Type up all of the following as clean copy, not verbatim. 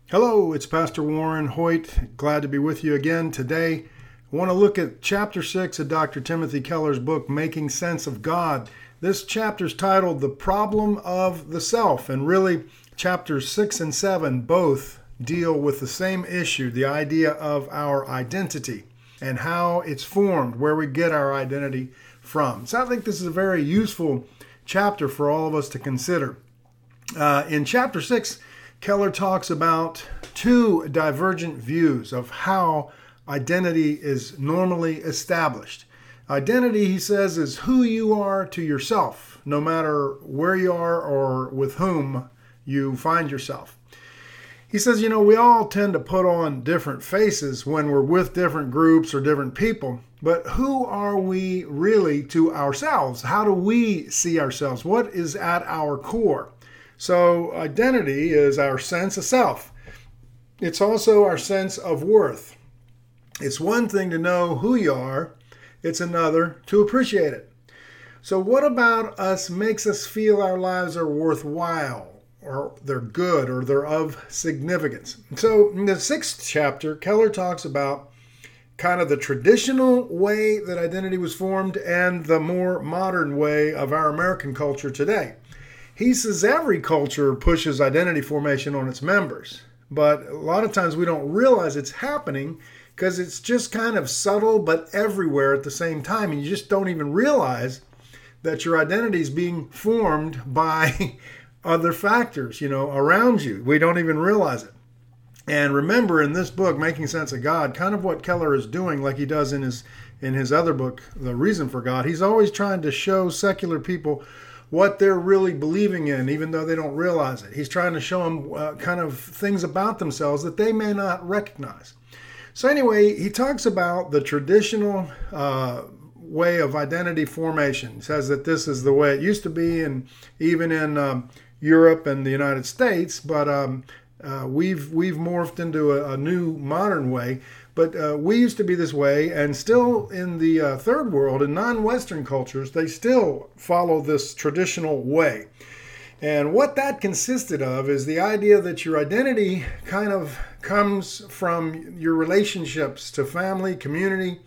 Hello, it's Pastor Warren Hoyt. Glad to be with you again today. I want to look at chapter 6 of Dr. Timothy Keller's book, Making Sense of God. This chapter is titled The Problem of the Self, and really chapters 6 and 7 both deal with the same issue, the idea of our identity and how it's formed, where we get our identity from. So I think this is a very useful chapter for all of us to consider. In chapter 6, Keller talks about two divergent views of how identity is normally established. Identity, he says, is who you are to yourself, no matter where you are or with whom you find yourself. He says, we all tend to put on different faces when we're with different groups or different people, but who are we really to ourselves? How do we see ourselves? What is at our core? So identity is our sense of self. It's also our sense of worth. It's one thing to know who you are. It's another to appreciate it. So what about us makes us feel our lives are worthwhile, or they're good, or they're of significance? So in the 6th chapter, Keller talks about kind of the traditional way that identity was formed and the more modern way of our American culture today. He says every culture pushes identity formation on its members, but a lot of times we don't realize it's happening because it's just kind of subtle but everywhere at the same time, and you just don't even realize that your identity is being formed by other factors, around you. We don't even realize it. And remember, in this book, Making Sense of God, kind of what Keller is doing, like he does in his other book, The Reason for God, he's always trying to show secular people what they're really believing in, even though they don't realize it. He's trying to show them kind of things about themselves that they may not recognize. So anyway, he talks about the traditional way of identity formation. He says that this is the way it used to be, and even in Europe and the United States, but we've morphed into a new modern way. But we used to be this way, and still in the third world, in non-Western cultures, they still follow this traditional way. And what that consisted of is the idea that your identity kind of comes from your relationships to family, community,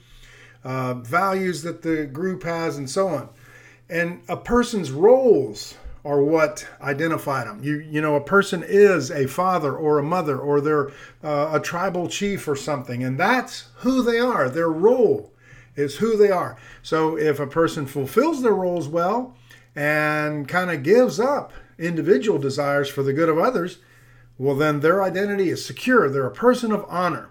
values that the group has, and so on. And a person's roles are what identify them. A person is a father or a mother, or they're a tribal chief or something, and that's who they are. Their role is who they are. So if a person fulfills their roles well and kind of gives up individual desires for the good of others, well, then their identity is secure. They're a person of honor.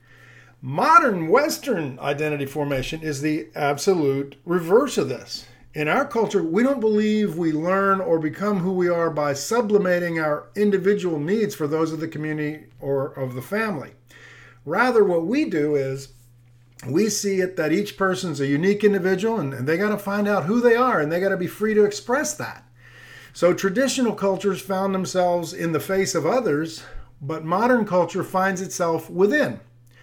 Modern Western identity formation is the absolute reverse of this. In our culture, we don't believe we learn or become who we are by sublimating our individual needs for those of the community or of the family. Rather, what we do is we see it that each person's a unique individual, and they got to find out who they are, and they got to be free to express that. So traditional cultures found themselves in the face of others, but modern culture finds itself within.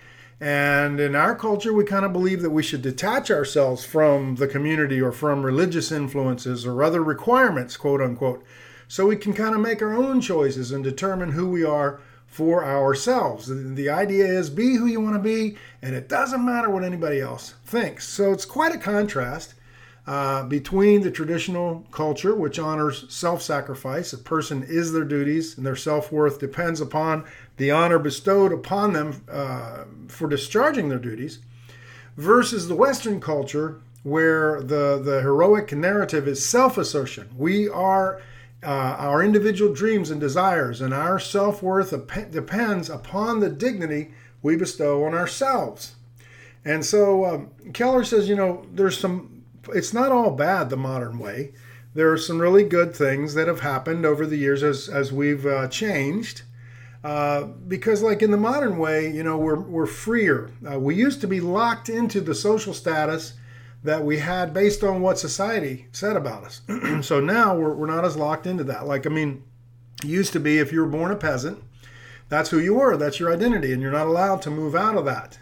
And in our culture, we kind of believe that we should detach ourselves from the community or from religious influences or other requirements, quote unquote, so we can kind of make our own choices and determine who we are for ourselves. The idea is be who you want to be, and it doesn't matter what anybody else thinks. So it's quite a contrast between the traditional culture, which honors self-sacrifice. A person is their duties, and their self-worth depends upon the honor bestowed upon them for discharging their duties, versus the Western culture, where the heroic narrative is self-assertion. We are our individual dreams and desires, and our self-worth depends upon the dignity we bestow on ourselves. And so Keller says, it's not all bad, the modern way. There are some really good things that have happened over the years as we've changed. Because like in the modern way, we're freer. We used to be locked into the social status that we had based on what society said about us. So now we're not as locked into that. It used to be if you were born a peasant, that's who you were, that's your identity, and you're not allowed to move out of that.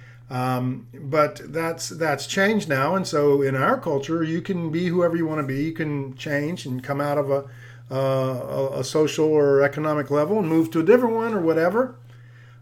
But that's changed now, and so in our culture, you can be whoever you want to be. You can change and come out of a social or economic level and move to a different one or whatever.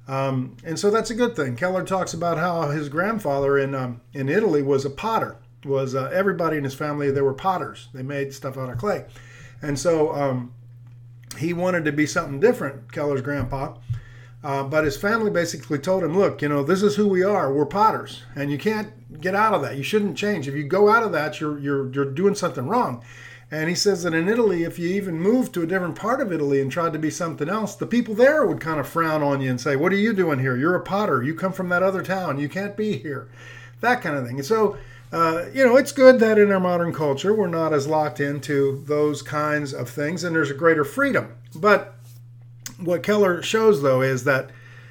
And so that's a good thing. Keller talks about how his grandfather in Italy was a potter. Everybody in his family, they were potters. They made stuff out of clay. And so he wanted to be something different, Keller's grandpa. But his family basically told him, look, this is who we are. We're potters, and you can't get out of that. You shouldn't change. If you go out of that, you're doing something wrong. And he says that in Italy, if you even moved to a different part of Italy and tried to be something else, the people there would kind of frown on you and say, what are you doing here? You're a potter. You come from that other town. You can't be here. That kind of thing. And so, it's good that in our modern culture, we're not as locked into those kinds of things, and there's a greater freedom. But what Keller shows, though, is that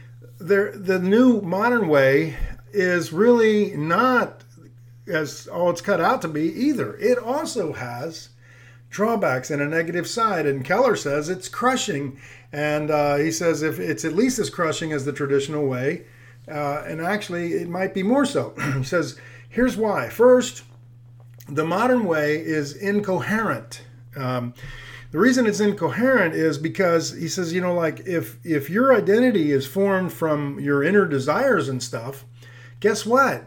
the new modern way is really not as all it's cut out to be either. It also has drawbacks and a negative side, and Keller says it's crushing, and he says if it's at least as crushing as the traditional way, and actually it might be more so. He says, here's why. First, the modern way is incoherent. The reason it's incoherent is because he says, if your identity is formed from your inner desires and stuff, guess what?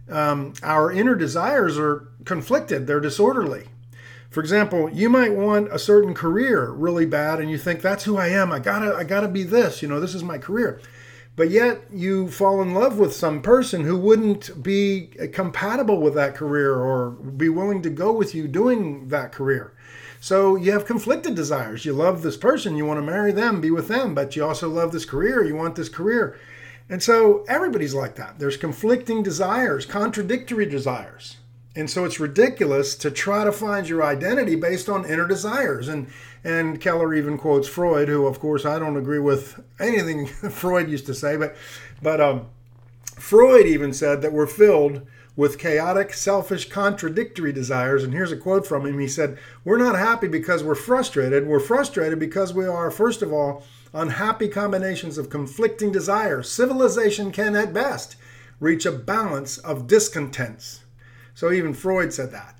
Our inner desires are conflicted. They're disorderly. For example, you might want a certain career really bad, and you think that's who I am. I gotta be this. This is my career. But yet you fall in love with some person who wouldn't be compatible with that career or be willing to go with you doing that career. So you have conflicted desires. You love this person, you want to marry them, be with them, but you also love this career, you want this career. And so everybody's like that. There's conflicting desires, contradictory desires. And so it's ridiculous to try to find your identity based on inner desires. And Keller even quotes Freud, who, of course, I don't agree with anything Freud used to say, but Freud even said that we're filled with chaotic, selfish, contradictory desires. And here's a quote from him. He said, we're not happy because we're frustrated. We're frustrated because we are, first of all, unhappy combinations of conflicting desires. Civilization can, at best, reach a balance of discontents. So even Freud said that.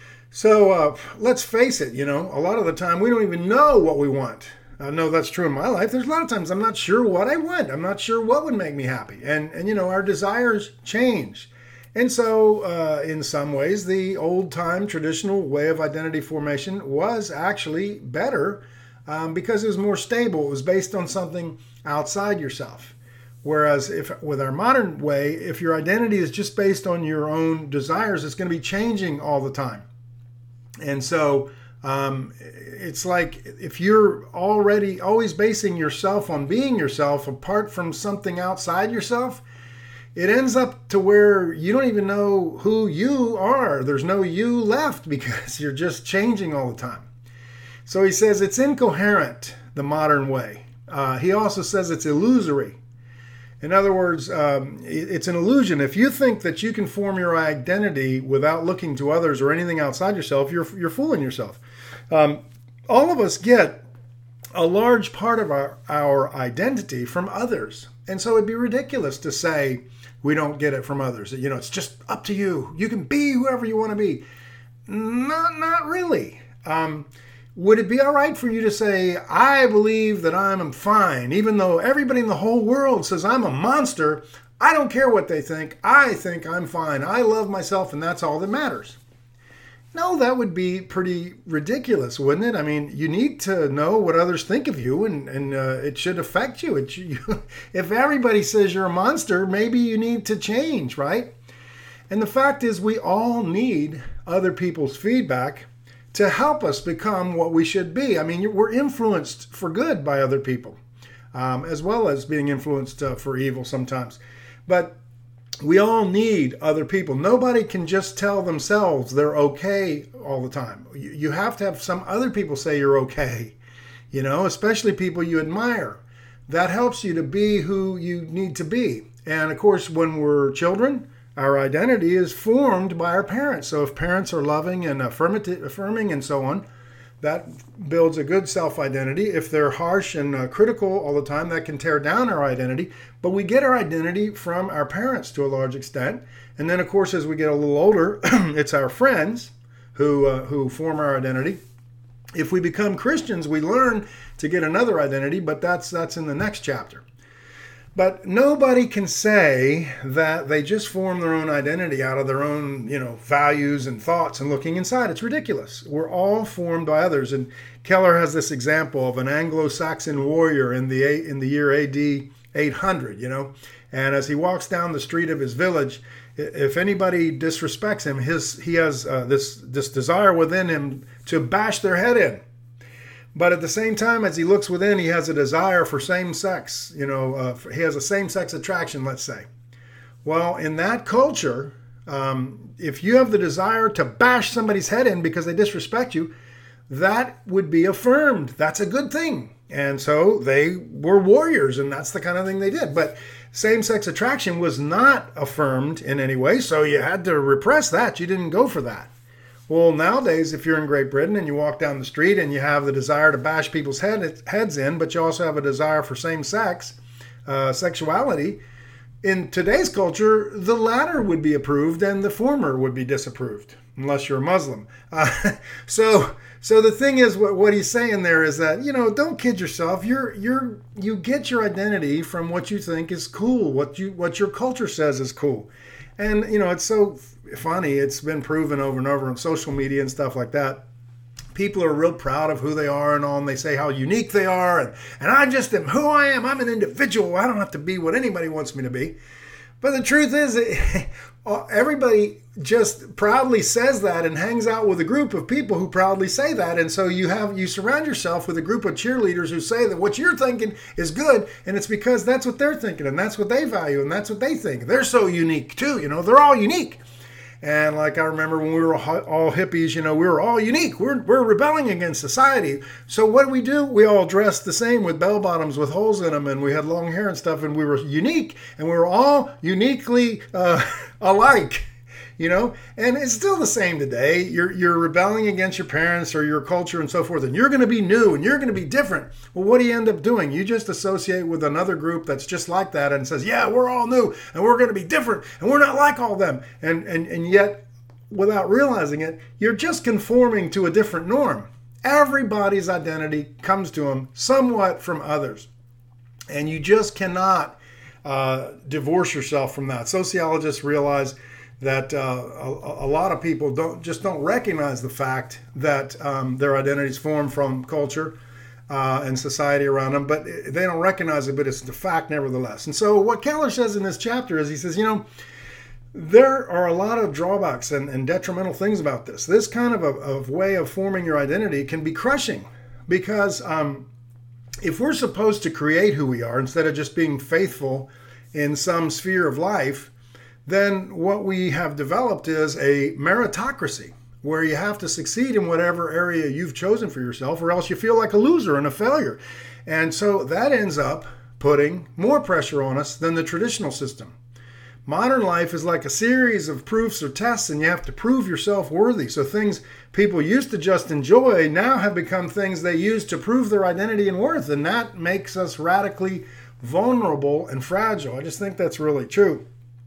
So let's face it, a lot of the time we don't even know what we want. I know that's true in my life. There's a lot of times I'm not sure what I want. I'm not sure what would make me happy. And our desires change. And so in some ways, the old-time traditional way of identity formation was actually better because it was more stable. It was based on something outside yourself. Whereas with our modern way, if your identity is just based on your own desires, it's going to be changing all the time. And so it's like if you're already always basing yourself on being yourself apart from something outside yourself, it ends up to where you don't even know who you are. There's no you left because you're just changing all the time. So he says it's incoherent, the modern way. He also says it's illusory. In other words, it's an illusion. If you think that you can form your identity without looking to others or anything outside yourself, you're fooling yourself. All of us get a large part of our identity from others. And so it'd be ridiculous to say we don't get it from others. It's just up to you. You can be whoever you want to be. Not really. Would it be all right for you to say, I believe that I'm fine, even though everybody in the whole world says I'm a monster? I don't care what they think. I think I'm fine. I love myself, and that's all that matters. No, that would be pretty ridiculous, wouldn't it? I mean, you need to know what others think of you, and it should affect you. If everybody says you're a monster, maybe you need to change, right? And the fact is, we all need other people's feedback to help us become what we should be. I mean, we're influenced for good by other people, as well as being influenced for evil sometimes. But we all need other people. Nobody can just tell themselves they're okay all the time. You have to have some other people say you're okay, especially people you admire. That helps you to be who you need to be. And of course, when we're children, our identity is formed by our parents. So if parents are loving and affirming and so on, that builds a good self-identity. If they're harsh and critical all the time, that can tear down our identity. But we get our identity from our parents to a large extent. And then, of course, as we get a little older, it's our friends who form our identity. If we become Christians, we learn to get another identity, but that's in the next chapter. But nobody can say that they just form their own identity out of their own, values and thoughts and looking inside. It's ridiculous. We're all formed by others. And Keller has this example of an Anglo-Saxon warrior in the year AD 800, And as he walks down the street of his village, if anybody disrespects him, he has this desire within him to bash their head in. But at the same time, as he looks within, he has a desire for same sex. He has a same-sex attraction, let's say. Well, in that culture, if you have the desire to bash somebody's head in because they disrespect you, that would be affirmed. That's a good thing. And so they were warriors, and that's the kind of thing they did. But same-sex attraction was not affirmed in any way, so you had to repress that. You didn't go for that. Well, nowadays, if you're in Great Britain and you walk down the street and you have the desire to bash people's heads in, but you also have a desire for same-sex sexuality, in today's culture, the latter would be approved and the former would be disapproved, unless you're a Muslim. So the thing is, what he's saying there is that, don't kid yourself. You get your identity from what you think is cool, what your culture says is cool. And, it's so funny. It's been proven over and over on social media and stuff like that. People are real proud of who they are and all, and they say how unique they are. And I just am who I am. I'm an individual. I don't have to be what anybody wants me to be. But the truth is, everybody just proudly says that and hangs out with a group of people who proudly say that. And so you surround yourself with a group of cheerleaders who say that what you're thinking is good. And it's because that's what they're thinking and that's what they value and that's what they think. They're so unique too. They're all unique. And like I remember when we were all hippies, we were all unique. We're rebelling against society. So what do? We all dressed the same with bell bottoms with holes in them, and we had long hair and stuff, and we were unique, and we were all uniquely alike. And it's still the same today. You're rebelling against your parents or your culture and so forth, and you're going to be new and you're going to be different. Well, what do you end up doing? You just associate with another group that's just like that and says, yeah, we're all new and we're going to be different and we're not like all them. And yet, without realizing it, you're just conforming to a different norm. Everybody's identity comes to them somewhat from others, and you just cannot divorce yourself from that. Sociologists realize that a lot of people don't recognize the fact that their identities form from culture and society around them, but they don't recognize it, but it's the fact nevertheless. And so what Keller says in this chapter is, he says, there are a lot of drawbacks and detrimental things about this. This kind of way of forming your identity can be crushing because if we're supposed to create who we are instead of just being faithful in some sphere of life, then what we have developed is a meritocracy where you have to succeed in whatever area you've chosen for yourself, or else you feel like a loser and a failure. And so that ends up putting more pressure on us than the traditional system. Modern life is like a series of proofs or tests, and you have to prove yourself worthy. So things people used to just enjoy now have become things they use to prove their identity and worth, and that makes us radically vulnerable and fragile. I just think that's really true.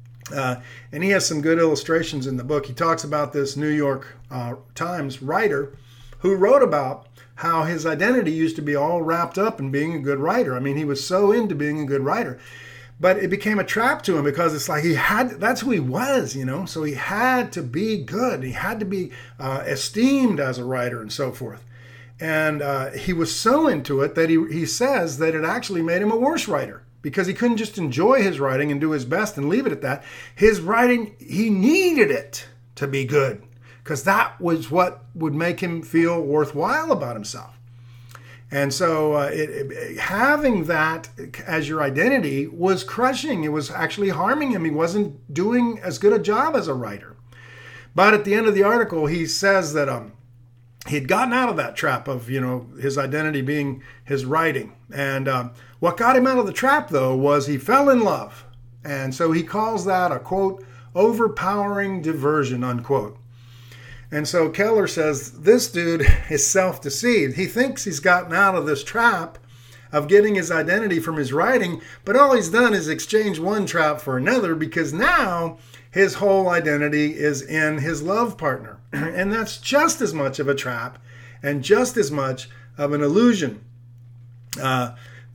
And he has some good illustrations in the book. He talks about this New York Times writer who wrote about how his identity used to be all wrapped up in being a good writer. I mean, he was so into being a good writer, but it became a trap to him because it's like that's who he was, so he had to be good. He had to be esteemed as a writer and so forth. And he was so into it that he says that it actually made him a worse writer, because he couldn't just enjoy his writing and do his best and leave it at that. His writing, he needed it to be good, because that was what would make him feel worthwhile about himself. And so having that as your identity was crushing. It was actually harming him. He wasn't doing as good a job as a writer. But at the end of the article, he says that he'd gotten out of that trap of, his identity being his writing. And what got him out of the trap, though, was he fell in love. And so he calls that a, quote, overpowering diversion, unquote. And so Keller says this dude is self-deceived. He thinks he's gotten out of this trap of getting his identity from his writing, but all he's done is exchange one trap for another, because now his whole identity is in his love partner. And that's just as much of a trap and just as much of an illusion.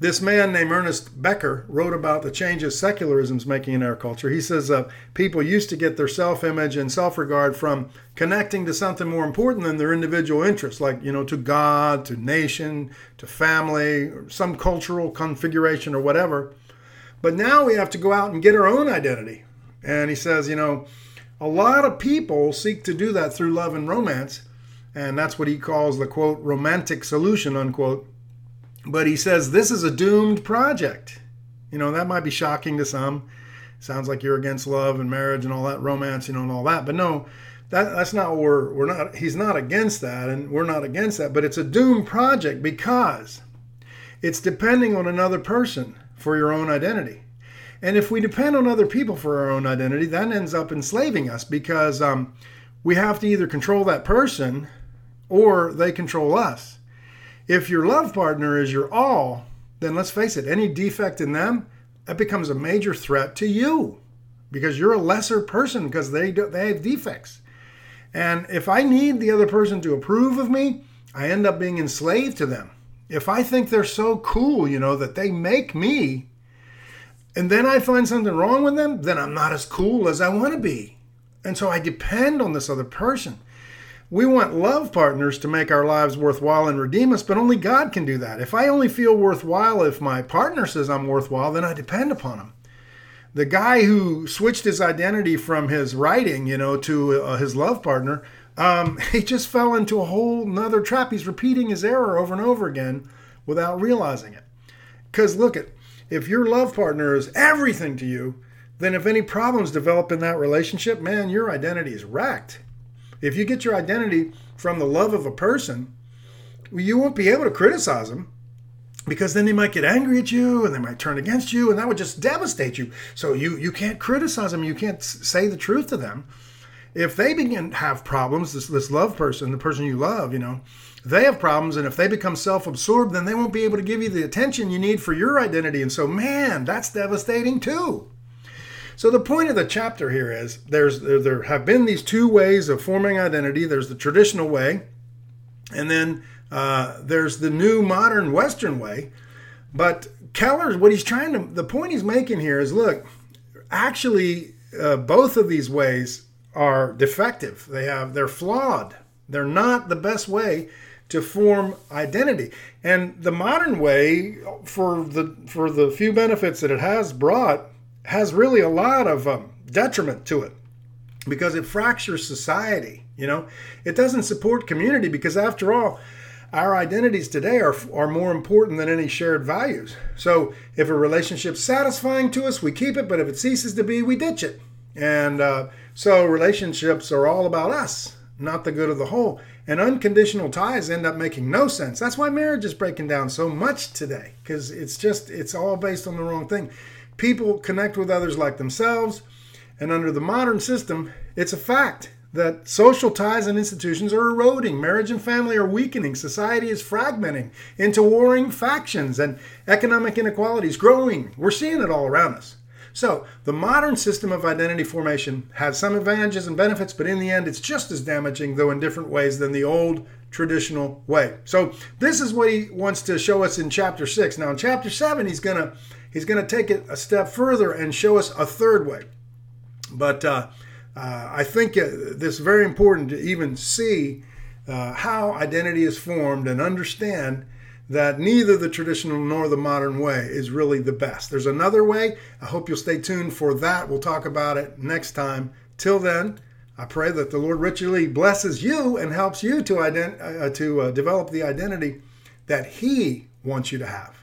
This man named Ernest Becker wrote about the changes secularism is making in our culture. He says people used to get their self-image and self-regard from connecting to something more important than their individual interests, like, to God, to nation, to family, or some cultural configuration or whatever. But now we have to go out and get our own identity. And he says, a lot of people seek to do that through love and romance. And that's what he calls the, quote, romantic solution, unquote. But he says this is a doomed project. That might be shocking to some. Sounds like you're against love and marriage and all that, romance, and all that. But no, that's not what we're not. He's not against that, and we're not against that. But it's a doomed project because it's depending on another person for your own identity. And if we depend on other people for our own identity, that ends up enslaving us because we have to either control that person or they control us. If your love partner is your all, then let's face it, any defect in them, that becomes a major threat to you because you're a lesser person because they have defects. And if I need the other person to approve of me, I end up being enslaved to them. If I think they're so cool, that they make me, and then I find something wrong with them, then I'm not as cool as I want to be. And so I depend on this other person. We want love partners to make our lives worthwhile and redeem us, but only God can do that. If I only feel worthwhile if my partner says I'm worthwhile, then I depend upon him. The guy who switched his identity from his writing, to his love partner, he just fell into a whole nother trap. He's repeating his error over and over again without realizing it. Because look, if your love partner is everything to you, then if any problems develop in that relationship, man, your identity is wrecked. If you get your identity from the love of a person, you won't be able to criticize them because then they might get angry at you and they might turn against you and that would just devastate you. So you can't criticize them. You can't say the truth to them. If they begin to have problems, this love person, the person you love, they have problems. And if they become self-absorbed, then they won't be able to give you the attention you need for your identity. And so, man, that's devastating too. So the point of the chapter here is there have been these two ways of forming identity. There's the traditional way, and then there's the new modern Western way. But Keller, the point he's making here is, look, actually both of these ways are defective. They're flawed. They're not the best way to form identity. And the modern way, for the few benefits that it has brought, has really a lot of detriment to it because it fractures society. It doesn't support community because, after all, our identities today are more important than any shared values. So if a relationship's satisfying to us, we keep it, but if it ceases to be, we ditch it. And so relationships are all about us, not the good of the whole. And unconditional ties end up making no sense. That's why marriage is breaking down so much today, because it's all based on the wrong thing. People connect with others like themselves, and under the modern system, it's a fact that social ties and institutions are eroding. Marriage and family are weakening. Society is fragmenting into warring factions, and economic inequality is growing. We're seeing it all around us. So the modern system of identity formation has some advantages and benefits, but in the end, it's just as damaging, though in different ways, than the old traditional way. So this is what he wants to show us in chapter 6. Now in chapter 7, he's going to take it a step further and show us a third way. But I think this is very important to even see how identity is formed and understand that neither the traditional nor the modern way is really the best. There's another way. I hope you'll stay tuned for that. We'll talk about it next time. Till then, I pray that the Lord richly blesses you and helps you to develop the identity that He wants you to have.